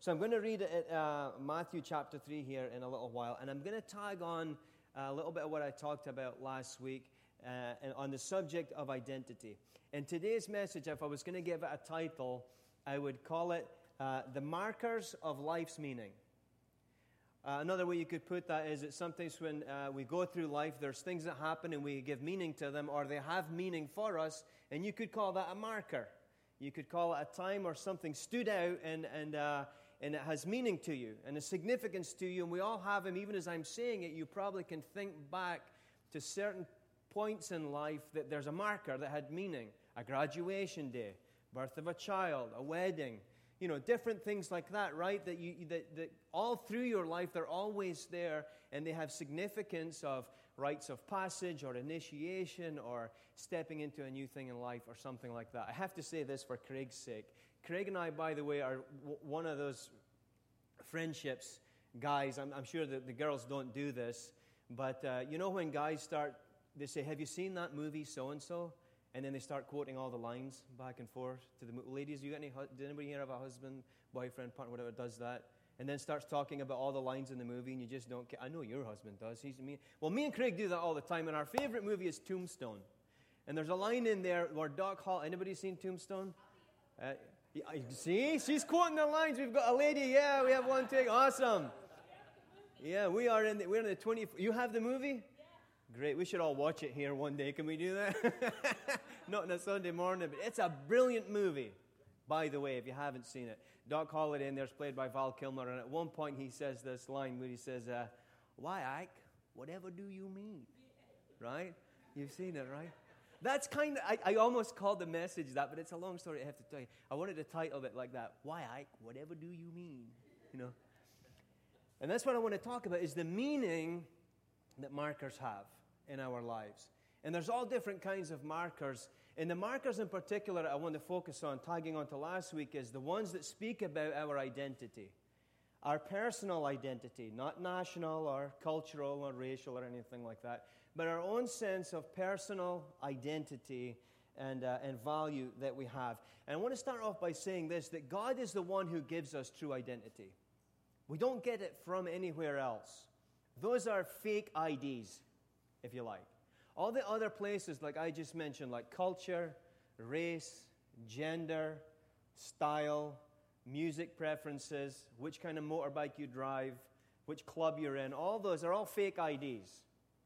So I'm going to read it at Matthew chapter 3 here in a little while, and I'm going to tag on a little bit of what I talked about last week on the subject of identity. And today's message, if I was going to give it a title, I would call it The Markers of Life's Meaning. Another way you could put that is that sometimes when we go through life, there's things that happen and we give meaning to them, or they have meaning for us, and you could call that a marker. You could call it a time or something stood out and it has meaning to you and a significance to you, and we all have them. Even as I'm saying it, you probably can think back to certain points in life that there's a marker that had meaning. A graduation day, birth of a child, a wedding, different things like that, right? That all through your life, they're always there, and they have significance of rites of passage or initiation or stepping into a new thing in life or something like that. I have to say this for Craig's sake. Craig and I, by the way, are one of those friendships, guys. I'm sure that the girls don't do this, but when guys start, they say, "Have you seen that movie so-and-so?" And then they start quoting all the lines back and forth to the ladies. Did anybody here have a husband, boyfriend, partner, whatever, does that? And then starts talking about all the lines in the movie, and you just don't care. I know your husband does. Me and Craig do that all the time, and our favorite movie is Tombstone. And there's a line in there where Doc Hall, anybody seen Tombstone? See? She's quoting the lines. We've got a lady. Yeah, we have one take. Awesome. Yeah, we're in the 20. You have the movie? Great. We should all watch it here one day. Can we do that? Not on a Sunday morning, but it's a brilliant movie, by the way, if you haven't seen it. Doc Holliday in there is played by Val Kilmer, and at one point he says this line where he says, "Why, Ike, whatever do you mean?" Right? You've seen it, right? That's kind of, I almost called the message that, but it's a long story I have to tell you. I wanted to title it like that, "Why, Ike, whatever do you mean?" And that's what I want to talk about, is the meaning that markers have in our lives. And there's all different kinds of markers. And the markers in particular that I want to focus on, tagging on to last week, is the ones that speak about our identity. Our personal identity, not national or cultural or racial or anything like that, but our own sense of personal identity and value that we have. And I want to start off by saying this, that God is the one who gives us true identity. We don't get it from anywhere else. Those are fake IDs, if you like. All the other places, like I just mentioned, like culture, race, gender, style, music preferences, which kind of motorbike you drive, which club you're in, all those are all fake IDs.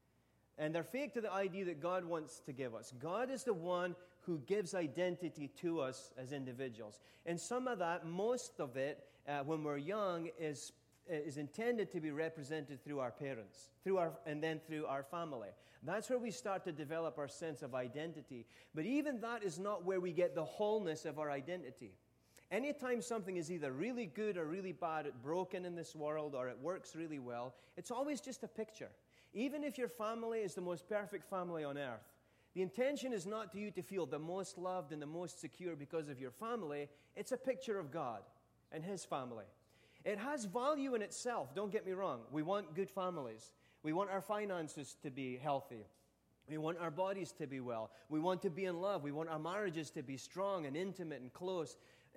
And they're fake to the ID that God wants to give us. God is the one who gives identity to us as individuals. And some of that, most of it, when we're young, is intended to be represented through our parents, and then through our family. That's where we start to develop our sense of identity. But even that is not where we get the wholeness of our identity. Anytime something is either really good or really bad, broken in this world, or it works really well, it's always just a picture. Even if your family is the most perfect family on earth, the intention is not to you to feel the most loved and the most secure because of your family. It's a picture of God and His family. It has value in itself, don't get me wrong. We want good families. We want our finances to be healthy. We want our bodies to be well. We want to be in love. We want our marriages to be strong and intimate and close.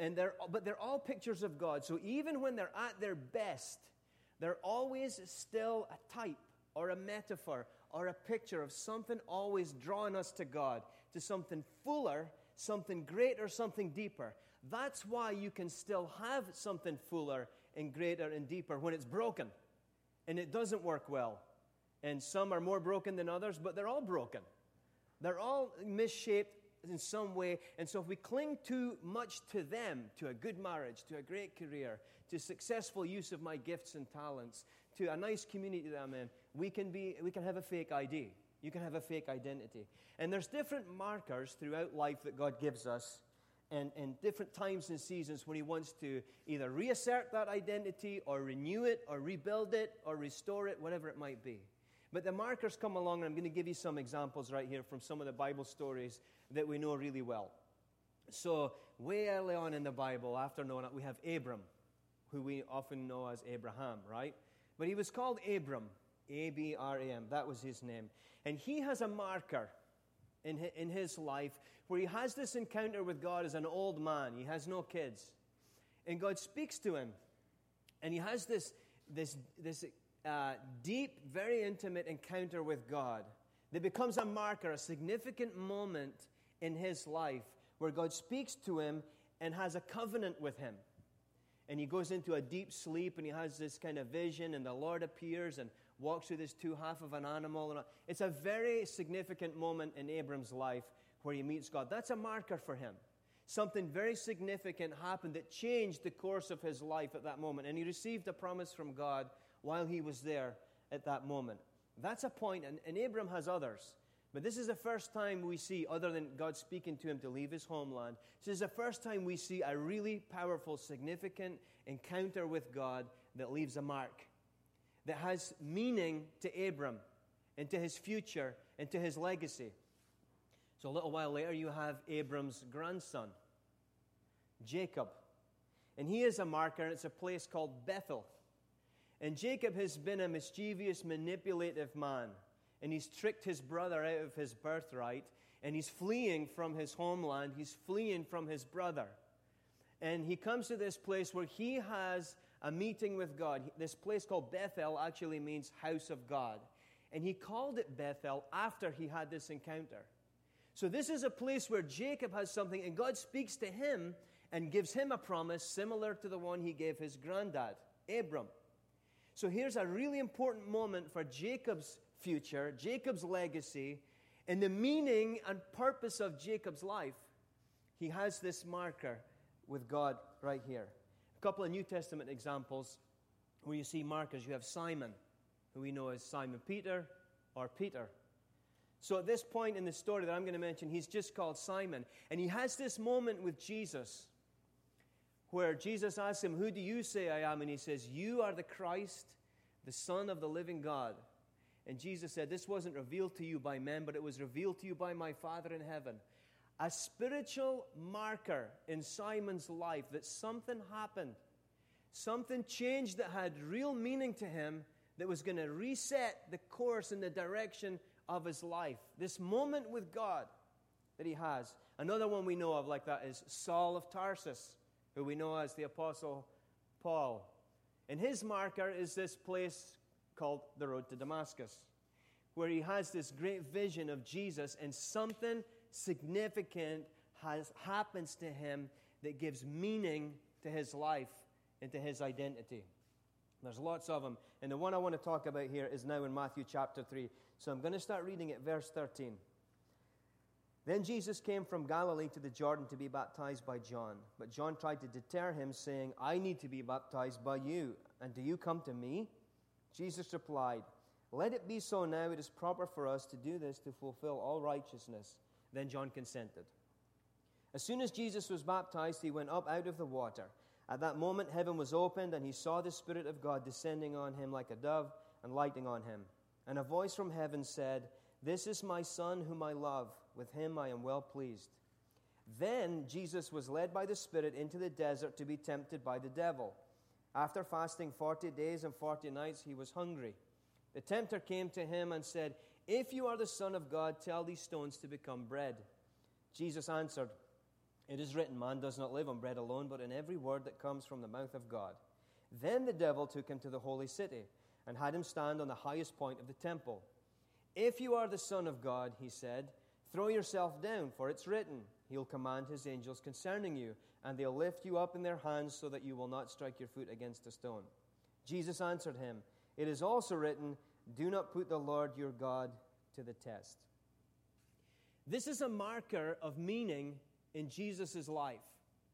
But they're all pictures of God. So even when they're at their best, they're always still a type or a metaphor or a picture of something always drawing us to God, to something fuller, something greater, something deeper. That's why you can still have something fuller and greater and deeper when it's broken and it doesn't work well. And some are more broken than others, but they're all broken. They're all misshaped in some way. And so if we cling too much to them, to a good marriage, to a great career, to successful use of my gifts and talents, to a nice community that I'm in, we can have a fake ID. You can have a fake identity. And there's different markers throughout life that God gives us, and different times and seasons when He wants to either reassert that identity or renew it or rebuild it or restore it, whatever it might be. But the markers come along, and I'm going to give you some examples right here from some of the Bible stories that we know really well. So way early on in the Bible, after Noah, we have Abram, who we often know as Abraham, right? But he was called Abram, A-B-R-A-M. That was his name. And he has a marker in his life where he has this encounter with God as an old man. He has no kids. And God speaks to him And he has this deep, very intimate encounter with God that becomes a marker, a significant moment in his life where God speaks to him and has a covenant with him. And he goes into a deep sleep, and he has this kind of vision, and the Lord appears and walks through this half of an animal. And it's a very significant moment in Abram's life where he meets God. That's a marker for him. Something very significant happened that changed the course of his life at that moment. And he received a promise from God while he was there at that moment. That's a point, and Abram has others. But this is the first time we see, other than God speaking to him to leave his homeland, this is the first time we see a really powerful, significant encounter with God that leaves a mark, that has meaning to Abram and to his future and to his legacy. So a little while later, you have Abram's grandson, Jacob. And he is a marker, and it's a place called Bethel. And Jacob has been a mischievous, manipulative man. And he's tricked his brother out of his birthright. And he's fleeing from his homeland. He's fleeing from his brother. And he comes to this place where he has a meeting with God. This place called Bethel actually means house of God. And he called it Bethel after he had this encounter. So this is a place where Jacob has something, and God speaks to him and gives him a promise similar to the one he gave his granddad, Abram. So here's a really important moment for Jacob's future, Jacob's legacy, and the meaning and purpose of Jacob's life. He has this marker with God right here. A couple of New Testament examples where you see markers. You have Simon, who we know as Simon Peter or Peter. So at this point in the story that I'm going to mention, he's just called Simon. And he has this moment with Jesus where Jesus asks him, "Who do you say I am?" And he says, "You are the Christ, the Son of the living God." And Jesus said, "This wasn't revealed to you by men, but it was revealed to you by my Father in heaven." A spiritual marker in Simon's life that something happened. Something changed that had real meaning to him that was going to reset the course and the direction of his life. This moment with God that he has. Another one we know of like that is Saul of Tarsus, who we know as the Apostle Paul. And his marker is this place called the Road to Damascus, where he has this great vision of Jesus, and something significant happens to him that gives meaning to his life and to his identity. There's lots of them. And the one I want to talk about here is now in Matthew chapter 3. So I'm going to start reading at verse 13. Then Jesus came from Galilee to the Jordan to be baptized by John. But John tried to deter him, saying, "I need to be baptized by you, and do you come to me?" Jesus replied, "Let it be so now. It is proper for us to do this to fulfill all righteousness." Then John consented. As soon as Jesus was baptized, he went up out of the water. At that moment, heaven was opened, and he saw the Spirit of God descending on him like a dove and lighting on him. And a voice from heaven said, "This is my Son whom I love. With him I am well pleased." Then Jesus was led by the Spirit into the desert to be tempted by the devil. After fasting 40 days and 40 nights, he was hungry. The tempter came to him and said, "If you are the Son of God, tell these stones to become bread." Jesus answered, "It is written, man does not live on bread alone, but in every word that comes from the mouth of God." Then the devil took him to the holy city and had him stand on the highest point of the temple. "If you are the Son of God," he said, "throw yourself down, for it's written, he'll command his angels concerning you, and they'll lift you up in their hands so that you will not strike your foot against a stone." Jesus answered him, "It is also written, do not put the Lord your God to the test." This is a marker of meaning in Jesus' life.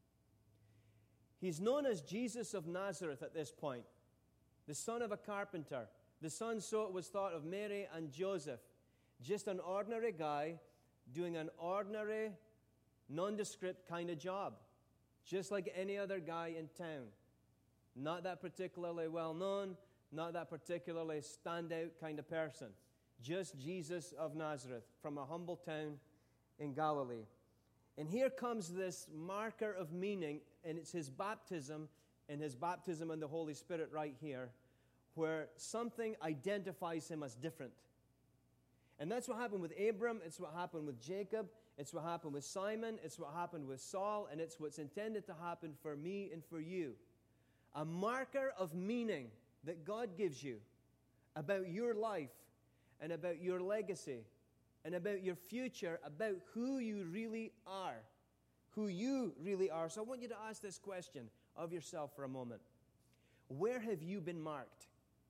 He's known as Jesus of Nazareth at this point, the son of a carpenter, the son, so it was thought, of Mary and Joseph, just an ordinary guy doing an ordinary, nondescript kind of job, just like any other guy in town. Not that particularly well known, not that particularly standout kind of person. Just Jesus of Nazareth from a humble town in Galilee. And here comes this marker of meaning, and it's his baptism and the Holy Spirit right here, where something identifies him as different. And that's what happened with Abram, it's what happened with Jacob, it's what happened with Simon, it's what happened with Saul, and it's what's intended to happen for me and for you. a marker of meaning that God gives you about your life and about your legacy and about your future, about who you really are. Who you really are. So I want you to ask this question of yourself for a moment. Where have you been marked?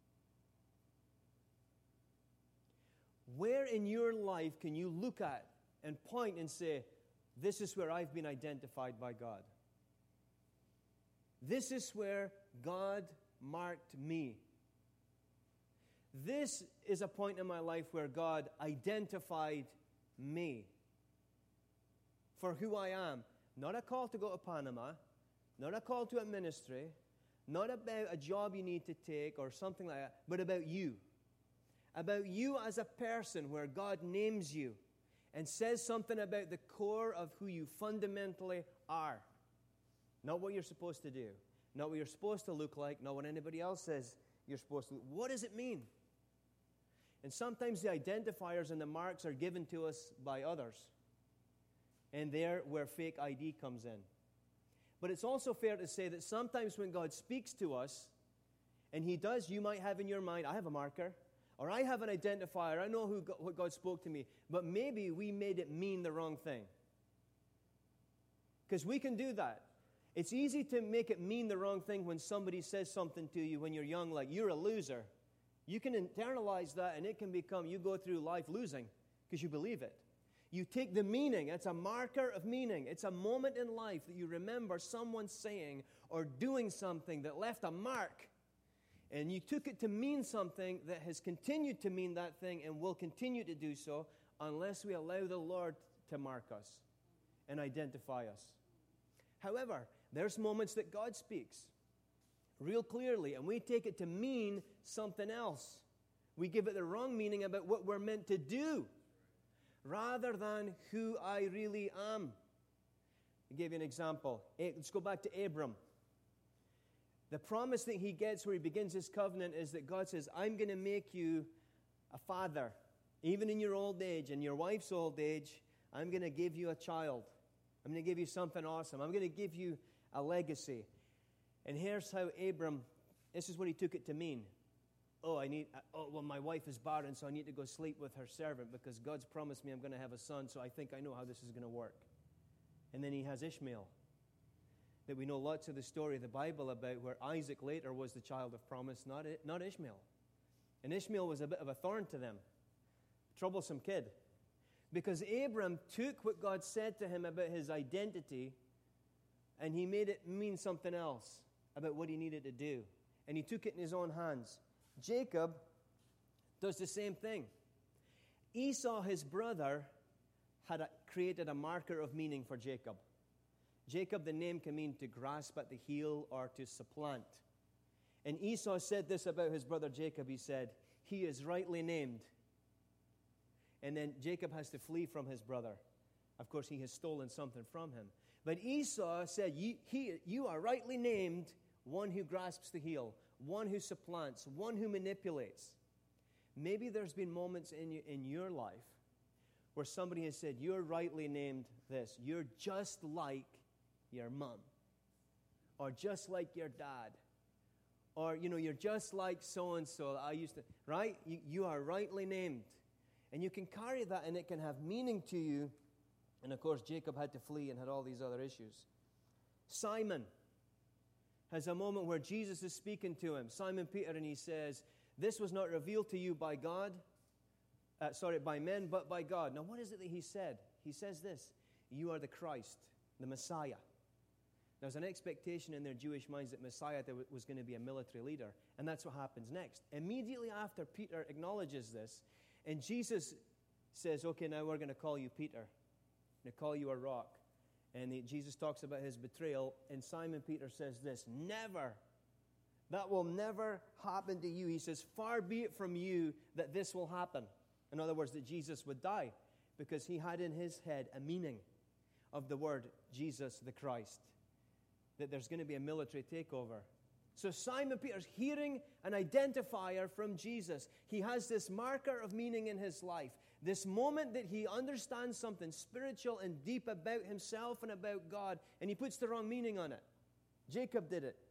Where in your life can you look at and point and say, this is where I've been identified by God? This is where God marked me. This is a point in my life where God identified me for who I am. Not a call to go to Panama, not a call to a ministry, not about a job you need to take or something like that, but about you. About you as a person, where God names you and says something about the core of who you fundamentally are. Not what you're supposed to do, not what you're supposed to look like, not what anybody else says you're supposed to look. What does it mean? And sometimes the identifiers and the marks are given to us by others. And there where fake ID comes in. But it's also fair to say that sometimes when God speaks to us, and He does, you might have in your mind, I have a marker, or I have an identifier, I know what God spoke to me, but maybe we made it mean the wrong thing. Because we can do that. It's easy to make it mean the wrong thing when somebody says something to you when you're young, like, you're a loser. You can internalize that, and it can become, you go through life losing because you believe it. You take the meaning. It's a marker of meaning. It's a moment in life that you remember someone saying or doing something that left a mark. And you took it to mean something that has continued to mean that thing and will continue to do so unless we allow the Lord to mark us and identify us. However, there's moments that God speaks real clearly, and we take it to mean something else. We give it the wrong meaning about what we're meant to do, rather than who I really am. I'll give you an example. Let's go back to Abram. The promise that he gets where he begins his covenant is that God says, I'm going to make you a father. Even in your old age and your wife's old age, I'm going to give you a child. I'm going to give you something awesome. I'm going to give you a legacy. And here's how Abram, this is what he took it to mean. Well, my wife is barren, so I need to go sleep with her servant because God's promised me I'm going to have a son, so I think I know how this is going to work. And then he has Ishmael, that we know lots of the story of the Bible about, where Isaac later was the child of promise, not Ishmael. And Ishmael was a bit of a thorn to them, a troublesome kid. Because Abram took what God said to him about his identity and he made it mean something else about what he needed to do. And he took it in his own hands. Jacob does the same thing. Esau, his brother, had created a marker of meaning for Jacob. Jacob, the name can mean to grasp at the heel or to supplant. And Esau said this about his brother Jacob. He said, he is rightly named. And then Jacob has to flee from his brother. Of course, he has stolen something from him. But Esau said, you are rightly named one who grasps the heel, one who supplants, one who manipulates. Maybe there's been moments in your life where somebody has said, you're rightly named this. You're just like your mom. Or just like your dad. Or, you're just like so-and-so. Right? You are rightly named. And you can carry that and it can have meaning to you. And of course, Jacob had to flee and had all these other issues. Simon has a moment where Jesus is speaking to him, Simon Peter, and he says, this was not revealed to you by men, but by God. Now, what is it that he said? He says this, you are the Christ, the Messiah. There's an expectation in their Jewish minds that Messiah was going to be a military leader, and that's what happens next. Immediately after Peter acknowledges this, and Jesus says, okay, now we're going to call you Peter. We're going to call you a rock. And Jesus talks about his betrayal, and Simon Peter says this, never. That will never happen to you. He says, far be it from you that this will happen. In other words, that Jesus would die, because he had in his head a meaning of the word Jesus the Christ, that there's going to be a military takeover. So Simon Peter's hearing an identifier from Jesus. He has this marker of meaning in his life. This moment that he understands something spiritual and deep about himself and about God, and he puts the wrong meaning on it. Jacob did it.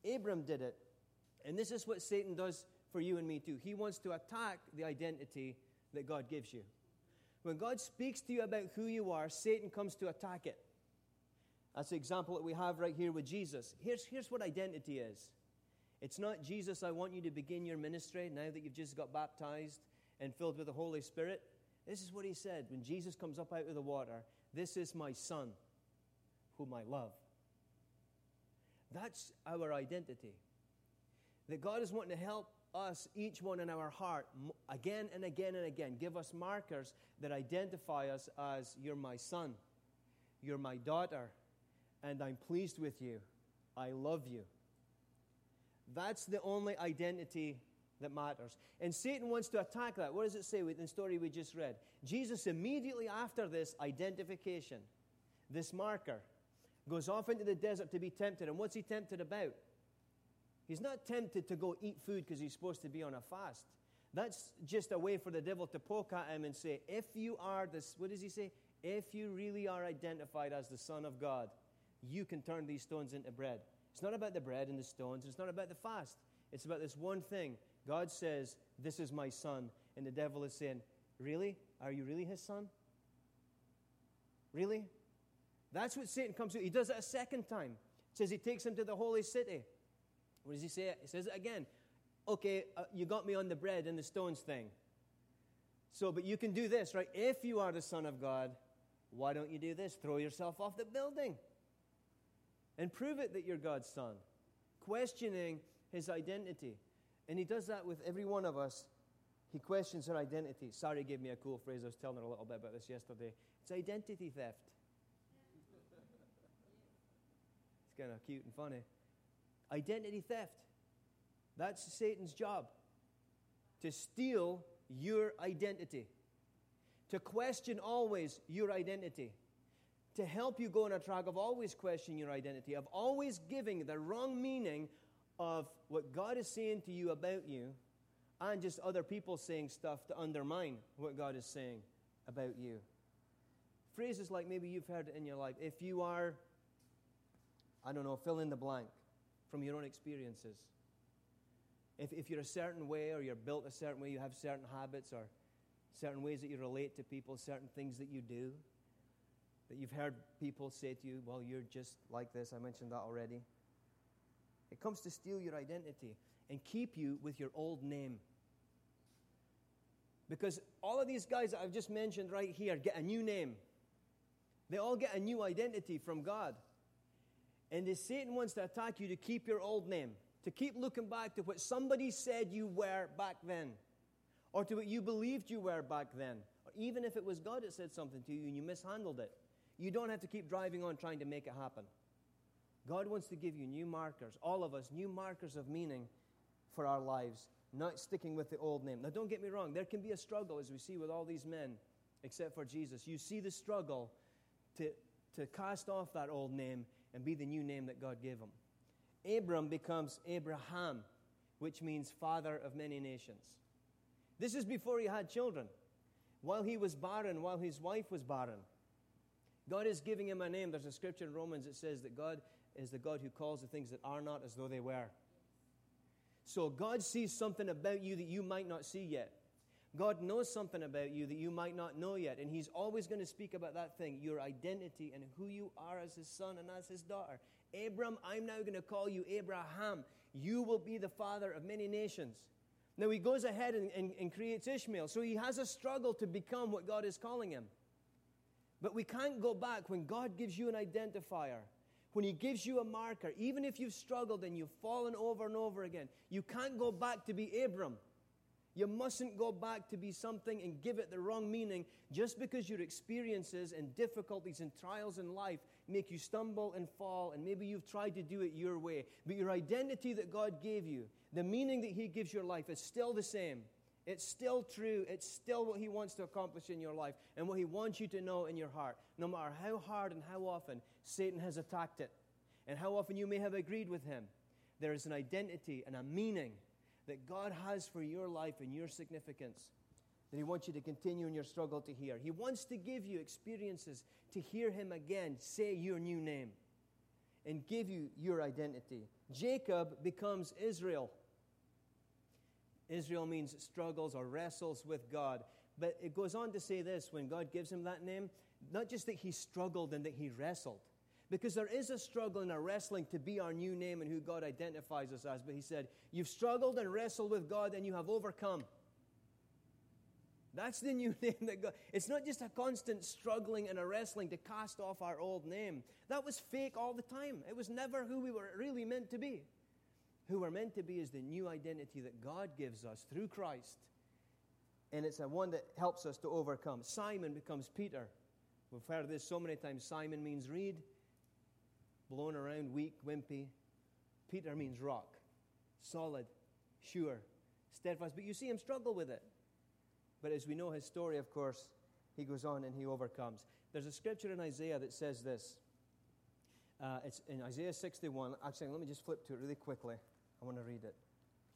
Abram did it. And this is what Satan does for you and me too. He wants to attack the identity that God gives you. When God speaks to you about who you are, Satan comes to attack it. That's the example that we have right here with Jesus. Here's what identity is. It's not, Jesus, I want you to begin your ministry now that you've just got baptized and filled with the Holy Spirit. This is what he said when Jesus comes up out of the water. This is my Son, whom I love. That's our identity. That God is wanting to help us, each one in our heart, again and again and again, give us markers that identify us as, you're my son, you're my daughter, and I'm pleased with you. I love you. That's the only identity that matters. And Satan wants to attack that. What does it say in the story we just read? Jesus, immediately after this identification, this marker, goes off into the desert to be tempted. And what's he tempted about? He's not tempted to go eat food because he's supposed to be on a fast. That's just a way for the devil to poke at him and say, if you are this, what does he say? If you really are identified as the Son of God, you can turn these stones into bread. It's not about the bread and the stones. It's not about the fast. It's about this one thing. God says, this is my son. And the devil is saying, really? Are you really his son? Really? That's what Satan comes to. He does it a second time. It says he takes him to the holy city. What does he say? He says it again. Okay, you got me on the bread and the stones thing. So, but you can do this, right? If you are the Son of God, why don't you do this? Throw yourself off the building and prove it that you're God's son. Questioning his identity. And he does that with every one of us. He questions her identity. Sari gave me a cool phrase. I was telling her a little bit about this yesterday. It's identity theft. It's kind of cute and funny. Identity theft. That's Satan's job. To steal your identity. To question always your identity. To help you go on a track of always questioning your identity. Of always giving the wrong meaning of what God is saying to you about you. And just other people saying stuff to undermine what God is saying about you. Phrases like maybe you've heard it in your life. If you are, I don't know, fill in the blank from your own experiences. If you're a certain way or you're built a certain way, you have certain habits or certain ways that you relate to people, certain things that you do, that you've heard people say to you, well, you're just like this. I mentioned that already. It comes to steal your identity and keep you with your old name. Because all of these guys that I've just mentioned right here get a new name. They all get a new identity from God. And Satan wants to attack you to keep your old name, to keep looking back to what somebody said you were back then, or to what you believed you were back then, or even if it was God that said something to you and you mishandled it. You don't have to keep driving on trying to make it happen. God wants to give you new markers, all of us, new markers of meaning for our lives, not sticking with the old name. Now, don't get me wrong. There can be a struggle, as we see with all these men, except for Jesus. You see the struggle to cast off that old name and be the new name that God gave him. Abram becomes Abraham, which means father of many nations. This is before he had children. While he was barren, while his wife was barren, God is giving him a name. There's a scripture in Romans that says that God is the God who calls the things that are not as though they were. So God sees something about you that you might not see yet. God knows something about you that you might not know yet. And he's always going to speak about that thing, your identity and who you are as his son and as his daughter. Abram, I'm now going to call you Abraham. You will be the father of many nations. Now he goes ahead and creates Ishmael. So he has a struggle to become what God is calling him. But we can't go back when God gives you an identifier. When he gives you a marker, even if you've struggled and you've fallen over and over again, you can't go back to be Abram. You mustn't go back to be something and give it the wrong meaning just because your experiences and difficulties and trials in life make you stumble and fall, and maybe you've tried to do it your way. But your identity that God gave you, the meaning that he gives your life is still the same. It's still true. It's still what he wants to accomplish in your life and what he wants you to know in your heart. No matter how hard and how often Satan has attacked it and how often you may have agreed with him, there is an identity and a meaning that God has for your life and your significance that he wants you to continue in your struggle to hear. He wants to give you experiences to hear him again say your new name and give you your identity Jacob becomes Israel. Israel means struggles or wrestles with God. But it goes on to say this, when God gives him that name, not just that he struggled and that he wrestled. Because there is a struggle and a wrestling to be our new name and who God identifies us as. But he said, you've struggled and wrestled with God and you have overcome. That's the new name that God... It's not just a constant struggling and a wrestling to cast off our old name. That was fake all the time. It was never who we were really meant to be. Who we're meant to be is the new identity that God gives us through Christ. And it's a one that helps us to overcome. Simon becomes Peter. We've heard this so many times. Simon means reed, blown around, weak, wimpy. Peter means rock, solid, sure, steadfast. But you see him struggle with it. But as we know his story, of course, he goes on and he overcomes. There's a scripture in Isaiah that says this. It's in Isaiah 61. Actually, let me just flip to it really quickly. I want to read it.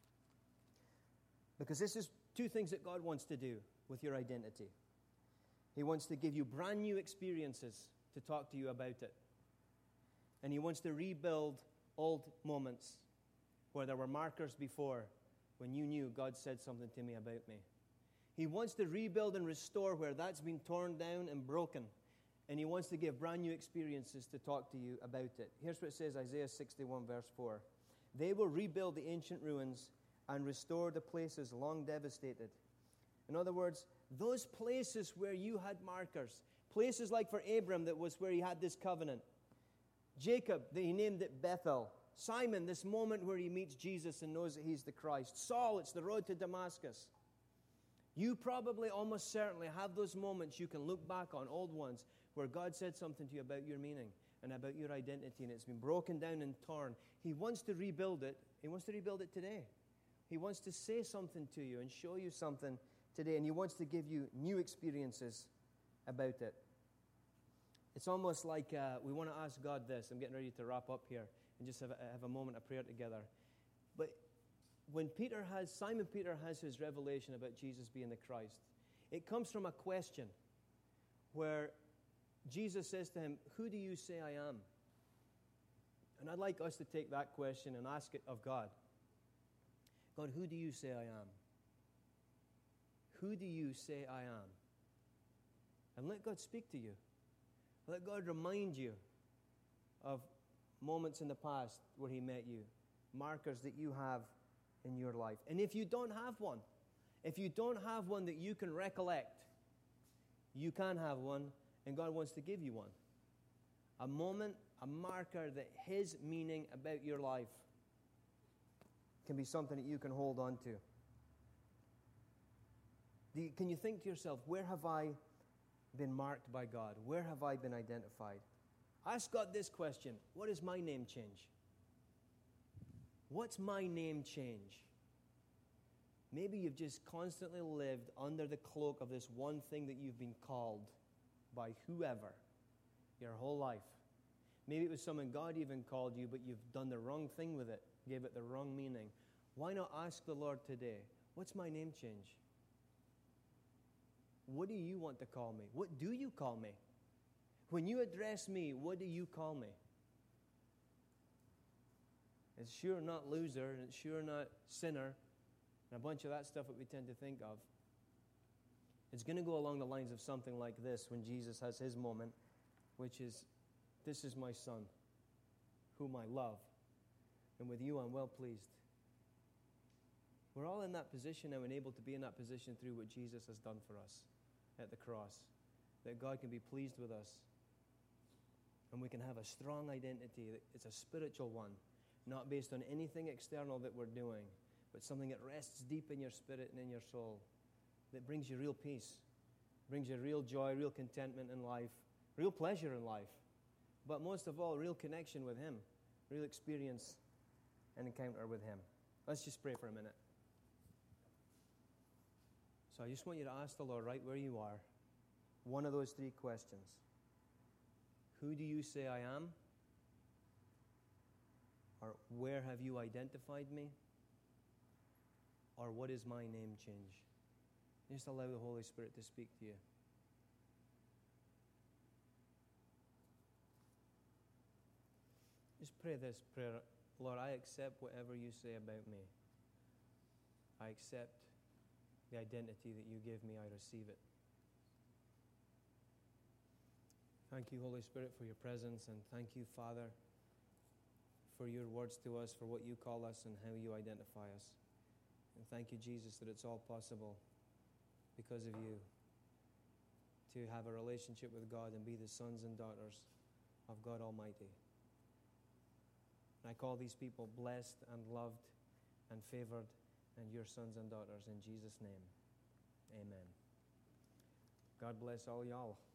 Because this is two things that God wants to do with your identity. He wants to give you brand new experiences to talk to you about it. And he wants to rebuild old moments where there were markers before when you knew God said something to me about me. He wants to rebuild and restore where that's been torn down and broken. And he wants to give brand new experiences to talk to you about it. Here's what it says, Isaiah 61, verse 4. They will rebuild the ancient ruins and restore the places long devastated. In other words, those places where you had markers, places like for Abram, that was where he had this covenant. Jacob, he named it Bethel. Simon, this moment where he meets Jesus and knows that he's the Christ. Saul, it's the road to Damascus. You probably, almost certainly, have those moments you can look back on, old ones, where God said something to you about your meaning and about your identity, and it's been broken down and torn. He wants to rebuild it. He wants to rebuild it today. He wants to say something to you and show you something today, and he wants to give you new experiences about it. It's almost like we want to ask God this. I'm getting ready to wrap up here and just have a moment of prayer together. But when Simon Peter has his revelation about Jesus being the Christ, it comes from a question where Jesus says to him, who do you say I am? And I'd like us to take that question and ask it of God. God, who do you say I am? Who do you say I am? And let God speak to you. Let God remind you of moments in the past where he met you, markers that you have in your life. And if you don't have one that you can recollect, you can have one, and God wants to give you one. A moment, a marker that his meaning about your life can be something that you can hold on to. Can you think to yourself, where have I been marked by God? Where have I been identified? Ask God this question, what does my name change? What's my name change? Maybe you've just constantly lived under the cloak of this one thing that you've been called by whoever your whole life. Maybe it was someone God even called you, but you've done the wrong thing with it, gave it the wrong meaning. Why not ask the Lord today, what's my name change? What do you want to call me? What do you call me? When you address me, what do you call me? It's sure not loser, and it's sure not sinner, and a bunch of that stuff that we tend to think of. It's going to go along the lines of something like this when Jesus has his moment, which is, this is my son, whom I love, and with you I'm well pleased. We're all in that position now and able to be in that position through what Jesus has done for us at the cross, that God can be pleased with us, and we can have a strong identity. It's a spiritual one, not based on anything external that we're doing, but something that rests deep in your spirit and in your soul, that brings you real peace, brings you real joy, real contentment in life, real pleasure in life, but most of all, real connection with him, real experience and encounter with him. Let's just pray for a minute. So I just want you to ask the Lord right where you are, one of those three questions. Who do you say I am? Or where have you identified me? Or what is my name change? Just allow the Holy Spirit to speak to you. Just pray this prayer Lord, I accept whatever you say about me. I accept the identity that you give me. I receive it. Thank you, Holy Spirit, for your presence, and thank you, Father, for your words to us, for what you call us and how you identify us. And thank you, Jesus, that it's all possible because of you to have a relationship with God and be the sons and daughters of God Almighty. And I call these people blessed and loved and favored and your sons and daughters in Jesus' name. Amen. God bless all y'all.